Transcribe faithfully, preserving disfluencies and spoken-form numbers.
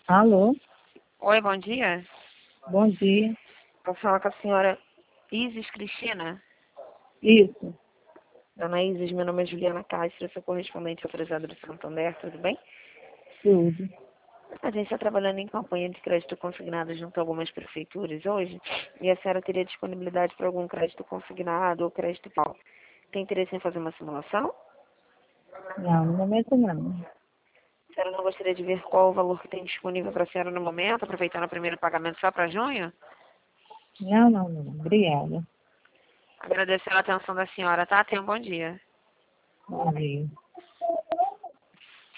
Alô, Oi, bom dia. bom dia. Vou falar com a senhora Isis Cristina. Isso, Dona Isis, meu nome é Juliana Castro, eu sou correspondente autorizada do Santander, tudo bem? tudo. A gente está trabalhando em campanha de crédito consignado junto a algumas prefeituras hoje, e a senhora teria disponibilidade para algum crédito consignado ou crédito pau. Tem interesse em fazer uma simulação? Não, no momento não. A senhora não gostaria de ver qual o valor que tem disponível para a senhora no momento, aproveitando o primeiro pagamento só para junho? Não, não, não. Obrigada. Agradecer a atenção da senhora, tá? Tenha um bom dia. Bom dia.